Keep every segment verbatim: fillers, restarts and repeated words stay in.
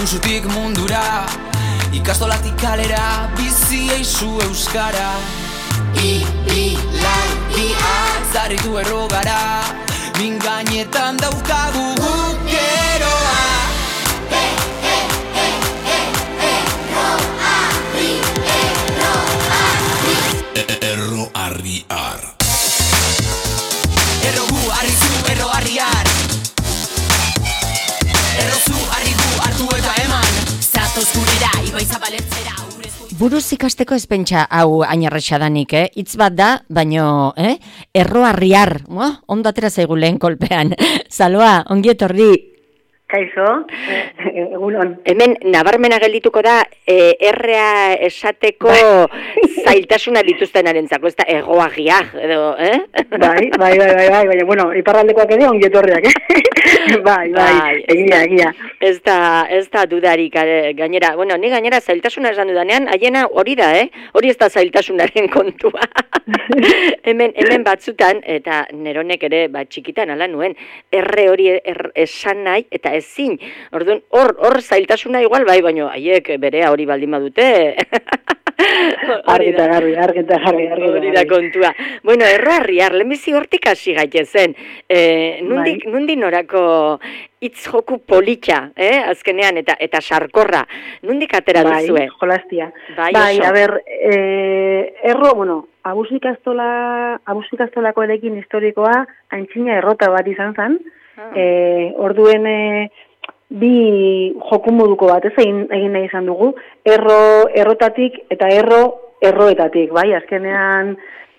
Musutik mundura, ikastolatik kalera, bizi eizu euskara. Ibilaldia, zarritu errogara, min gainetan daukagu guk geroa. Erro arri ar. Erro gu arri zu, erro arri ar. Erro zu arri gu hartu eta eman. Zatoz gurera, ibai zabaletzera. Buruz ikasteko ez pentsa hau ainarrexadanik, eh? Hitz bat da, baino, eh? Erro arri ar, oh? Ondo atera zaigu lehen kolpean. Saloa, ongi etorri. Kaixo, egunon. Hemen nabarmena geldituko da e, errea esateko zailtasuna dituztenarentzako, ez da egoagia, edo, eh? Bai, bai, bai, bai, bai, baina, bueno, iparraldekoak ere ongietorriak, eh? Bai, bai, egia, egia. Ez da, ez da dudarik gainera, bueno, ni gainera zailtasuna esan dudanean, haiena hori da, eh? Hori ez da zailtasunaren kontua. hemen, hemen batzutan, eta neronek ere, bat txikitan ala nuen, erre hori er, esan nahi, eta ezin. Orduan, hor, hor zailtasuna igual bai, baino haiek berea hori baldin badute. Argita garbi, argita garbi, argita hori da kontua. Bueno, erro arriar, lehenbizi hortik hasi gaitezen. E, nundik, bai. Nundik norako hitz joku politxa, eh? Azkenean, eta eta sarkorra. Nundik atera bai, duzue? Jolastia. Bai, bai oso. A ber, eh, erro, bueno, abusu ikastola, abusu ikastolako erekin historikoa, aintzina errota bat izan zen. Ah. E, orduen e, bi joku moduko bat ez egin, egin nahi izan dugu, erro errotatik eta erro erroetatik, bai, azkenean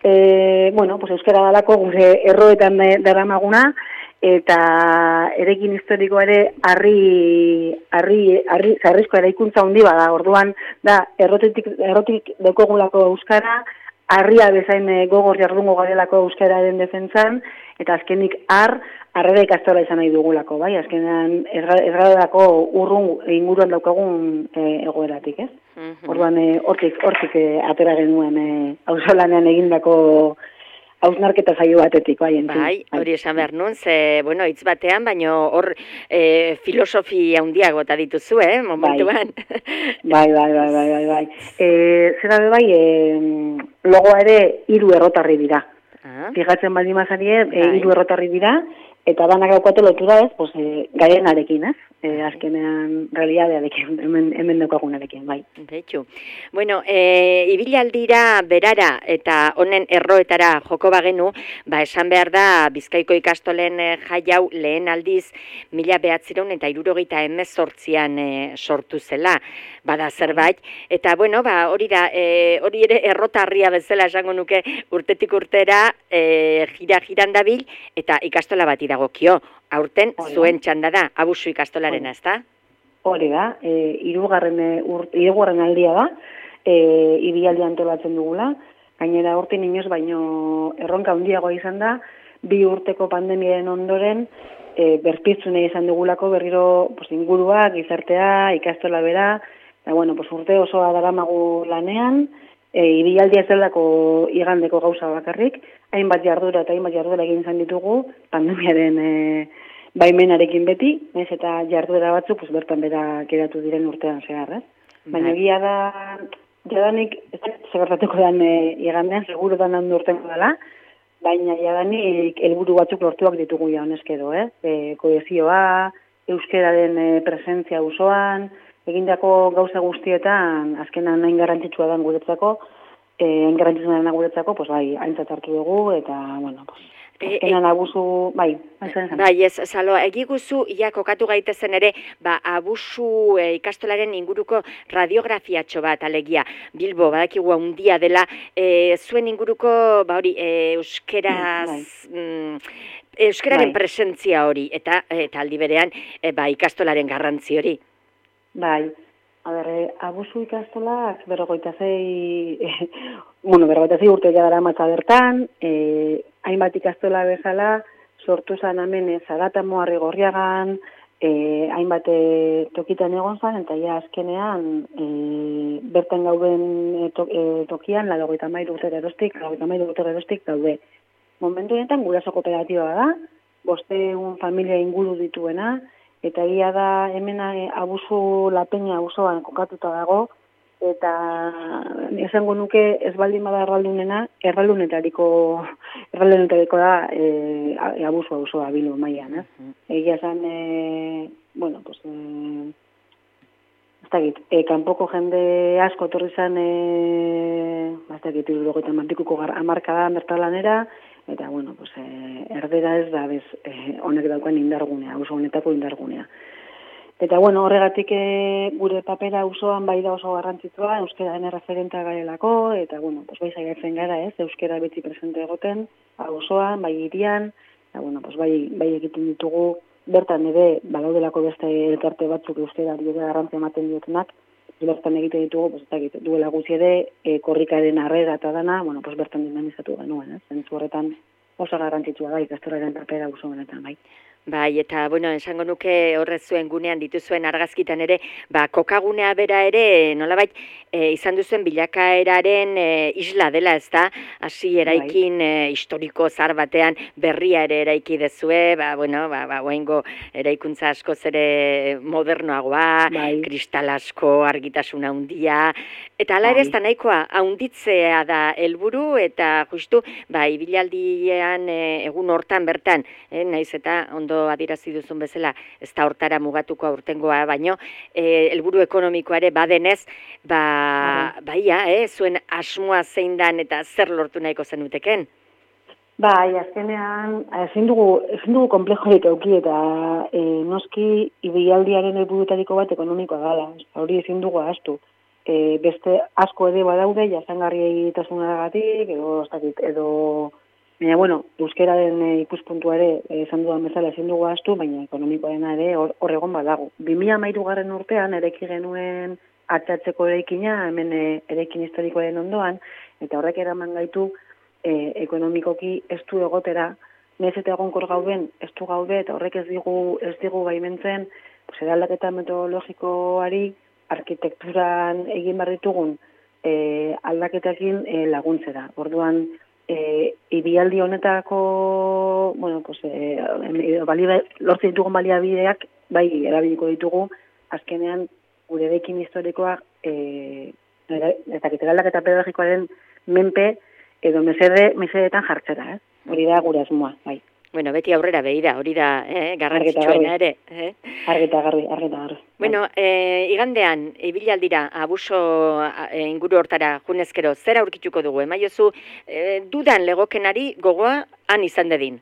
e, bueno, pues euskara dalako gure erroetan daramaguna, eta erekin historikoa ere harri harri harri zarrizko eraikuntza handi bada, orduan da errotetik errotik dekogulako euskara, harria bezain gogor jardungo garelako euskararen defentsan, eta azkenik har harrera ikastola izan nahi dugulako, bai, azkenean ez garelako urrun inguruan daukagun e, egoeratik, ez? Mm-hmm. Orduan, hortik, hortik e, atera genuen e, auzolanean egindako hausnarketa zaio batetik, bai, entzun. Bai, hori esan behar nun, ze, bueno, hitz batean, baino hor e, filosofia handiago eta dituzu, eh, momentuan. Bai, bai, bai, bai, bai, bai. E, zera be bai, e, logoa ere hiru errotarri dira. Ah. Fijatzen baldin mazarie, e, hiru errotarri dira, eta banak daukate lotura ez, pues, e, gaienarekin, ez? E, azkenean realidadearekin, hemen, hemen daukagunarekin, bai. Betxu. Bueno, e, ibilaldira berara eta honen erroetara joko bagenu, ba esan behar da Bizkaiko ikastolen e, jai hau lehen aldiz mila behatzireun eta hirurogeita hemezortzian e, sortu zela, bada zerbait, eta bueno, ba hori da, e, hori ere errotarria bezala esango nuke urtetik urtera e, jira jiran dabil eta ikastola bati dagokio. Aurten zuen txanda da, abusu ikastolarena, ez da? Hori da, e, irugarren, irugarren aldia da, e, ibialdi antolatzen dugula, gainera urte inoz baino erronka handiagoa izan da, bi urteko pandemiaren ondoren, e, berpiztune izan dugulako berriro pues, ingurua, gizartea, ikastola bera, eta bueno, pues, urte osoa daramagu lanean, e, ibialdia ez delako igandeko gauza bakarrik, hainbat jardura eta hainbat jardura egin izan ditugu, pandemiaren e, baimenarekin beti, ez eta jarduera batzu, pues, bertan bera geratu diren urtean zehar, eh? Baina egia da, jadanik, ez da, segertatuko den e, igandean, seguro da handu urtenko dela, baina jadanik helburu batzuk lortuak ditugu ja honezkedo, eh? E, kohesioa, euskeraren e, presentzia usoan, egindako gauza guztietan, azkenan hain garrantzitsua den guretzako, eh, hain garrantzitsua den guretzako, pues bai, aintzat hartu dugu, eta, bueno, pues, azkenan abusu, bai, bai, ez, Saloa, egiguzu, ia kokatu gaitezen ere, ba, abusu e, ikastolaren inguruko radiografiatxo bat, alegia, Bilbo, badakigu handia dela, e, zuen inguruko, ba hori, e, euskeraz, mm, euskeraren bai. Presentzia hori, eta, eta aldi berean, e, ba, ikastolaren garrantzi hori. Bai, a ber, eh, abusu ikastolak berrogeita zei, eh, bueno, berrogeita zei urte dara matza bertan, eh, hainbat ikastola bezala, sortu zan hemen Zarata Moarri Gorriagan, eh, hainbat eh, tokitan egon zan, eta ja azkenean eh, bertan gauden eh, to, eh, tokian, laurogeita hamairu urte geroztik, laurogeita hamairu urte geroztik daude. Momentu honetan guraso kooperatiba da, bosteun familia inguru dituena, eta egia da hemen eh, abusu lapeña auzoan kokatuta dago, eta esango nuke ez baldin bada erraldunena, erraldunetariko, erraldunetariko da e, abusu auzoa Bilbo mailan, ez? Egia esan, e, bueno, pues, e, ez dakit, e, kanpoko jende asko etorri zen, e, ez dakit, hirurogeita hamartikuko hamarkada bertalanera, eta, bueno, pues, e, erdera ez da, bez, e, honek daukan indargunea, auzo honetako indargunea. Eta, bueno, horregatik e, gure papera auzoan bai da oso garrantzitsua, euskararen erreferentea garelako, eta, bueno, pues, bai saiatzen gara, ez, euskara beti presente egoten, auzoan, bai hirian, eta, bueno, pues, bai, bai egiten ditugu, bertan ere, balaudelako beste elkarte batzuk euskarari ere garrantzia ematen diotenak, bertan egiten ditugu, pues, eta duela gutxi ere, e, korrikaren harrera eta dana, bueno, pues, bertan dinamizatu genuen, ez, zentzu horretan oso garrantzitsua da ikastoraren papera auzo honetan, bai. Bai, eta, bueno, esango nuke horrez zuen gunean dituzuen argazkitan ere, ba, kokagunea bera ere, nolabait, e, izan duzuen bilakaeraren e, isla dela, ez da? Hasi eraikin e, historiko zar batean berria ere eraiki dezue, ba, bueno, ba, ba, oaingo eraikuntza askoz ere modernoagoa, bai. Kristal asko, argitasuna handia, eta hala ere ez da nahikoa, haunditzea da helburu eta justu, ba, ibilaldian e, egun hortan bertan, e, naiz eta ondo adierazi duzun bezala, ez da hortara mugatuko aurtengoa, baino, e, helburu ekonomikoa ere badenez, ba, baia, eh, zuen asmoa zein dan eta zer lortu nahiko zenuteken? Bai, azkenean, ezin dugu, ezin dugu komplejorik eduki eta e, noski ibilaldiaren helburuetariko bat ekonomikoa dela, hori ezin dugu ahaztu. E, beste asko ere badaude, jasangarri egitasunagatik, edo, ez dakit, edo baina, bueno, euskararen e, ikuspuntua ere, esan dudan bezala ezin dugu ahaztu, baina ekonomikoarena ere hor, hor egon badago. bi mila hamairugarren urtean ereki genuen atxatzeko eraikina, hemen e, eraikin historikoaren ondoan, eta horrek eraman gaitu e, ekonomikoki ez du egotera, nez eta egonkor gauden, ez du gaude, eta horrek ez digu, ez digu baimentzen, pues, eraldaketa metodologikoari, arkitekturan egin behar ditugun e, aldaketakin e, laguntzera. Orduan, E, ibialdi honetako, bueno, pues, e, balia, lortzen ditugun baliabideak, bai, erabiliko ditugu, azkenean, gure erekin historikoa, e, eta kiteraldak eta pedagogikoaren menpe, edo mesede, mesedetan jartzera, eh? Hori da gure asmoa, bai. Bueno, beti aurrera behira, hori da, eh, garrantzitsuena ere. Eh? Argeta garbi, argeta garbi. Bueno, eh, igandean, ibilaldira, abuso eh, inguru hortara, junezkero, zer aurkituko dugu? Emaiozu, eh, dudan legokenari gogoa han izan dedin?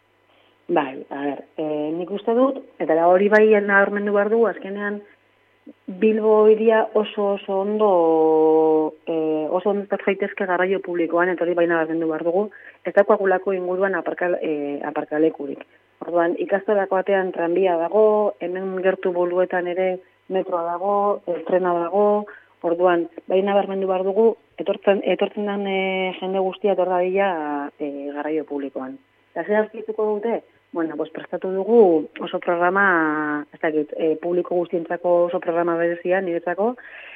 Bai, a ber, eh, nik uste dut, eta hori bai nabarmendu behar dugu, azkenean, Bilbo iria oso oso ondo eh, oso ondo zaitezke garraio publikoan, eta hori baina nabarmendu behar dugu, ez daukagulako inguruan aparkal, eh, aparkalekurik. Orduan, ikastolako batean tranbia dago, hemen gertu boluetan ere metroa dago, trena dago, orduan, baina nabarmendu behar dugu, etortzen, etortzen den e, jende guztia etor dadila e, garraio publikoan. Eta zer azkituko dute? Bueno, pues prestatu dugu oso programa, ez dakit, e, publiko guztientzako oso programa berezia, niretzako,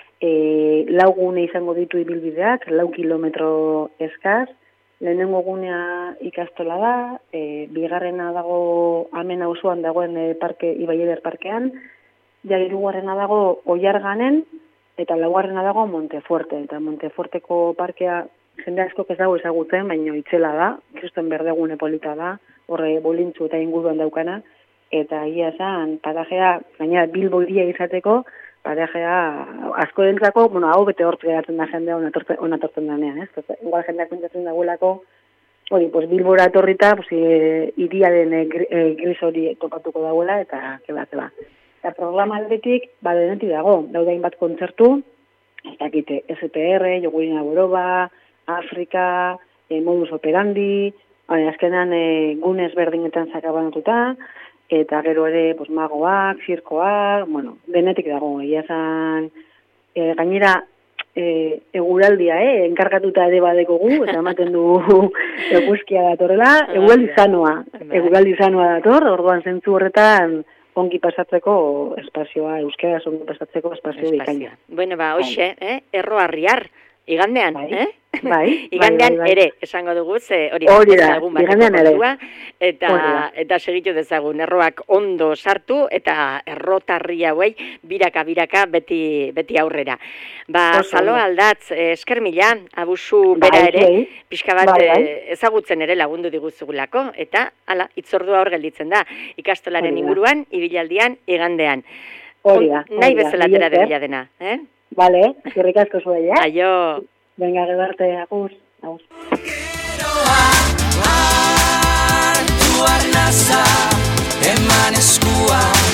e, lau gune izango ditu ibilbideak, lau kilometro eskaz, lehenengo gunea ikastola da, e, bigarrena dago hemen auzoan dagoen e, parke, Ibaieder parkean, ja hirugarrena dago Oiarganen, eta laugarrena dago Montefuerte, eta Montefuerteko parkea jende asko ez dago ezagutzen, baina itzela da, kriston berdegune polita da, horre bolintzu eta inguruan daukana, eta ia esan, parajea, gainera Bilbo hiria izateko, parajea asko dentzako, bueno, hau bete hortz geratzen da jendea onatortzen danean, ez? Igual jendeak pentsatzen dagoelako, hori, pues Bilbora etorrita, pues, hiriaren e, e, gris hori topatuko dagoela, eta keba, keba. Eta programa aldetik, ba, denetik dago, daude hainbat kontzertu, ez dakite, S P R, Jogurina Boroba, Afrika, e, modus operandi, azkenean e, gunez berdinetan zakabanatuta, eta gero ere pues, magoak, zirkoak, bueno, denetik dago, egia zan, e, gainera, e, eguraldia, eh, enkargatuta ere badekogu, eta ematen du eguzkia datorrela, eguraldi sanoa, eguraldi sanoa dator, orduan zentzu horretan, ongi pasatzeko espazioa, euskera ongi pasatzeko espazio bikaina. Bueno, ba, hoxe, eh, erro harriar, igandean, bai. eh? Bai, igandean bai, bai, bai. ere, esango dugu, ze hori Hori da, egun bateko igandean ere. kontua, eta, Hori da. eta segitu dezagun, erroak ondo sartu, eta errotarri hauei biraka-biraka beti, beti aurrera. Ba, Oso Salo ondo. Aldatz, eh, esker mila, abusu Bai, bera ere, zuei. pixka bat Bai, bai. eh, ezagutzen ere lagundu diguzugulako, eta hala, itzordua hor gelditzen da, ikastolaren Hori da. inguruan, ibilaldian, igandean. Hori da, On- Nahi hori da, bezala mila atera esker. debila dena, eh? Vale, eskerrik asko zuei, eh? Aio! Venga, gero arte, agur. Agur. Hartu arnaza, eman eskua.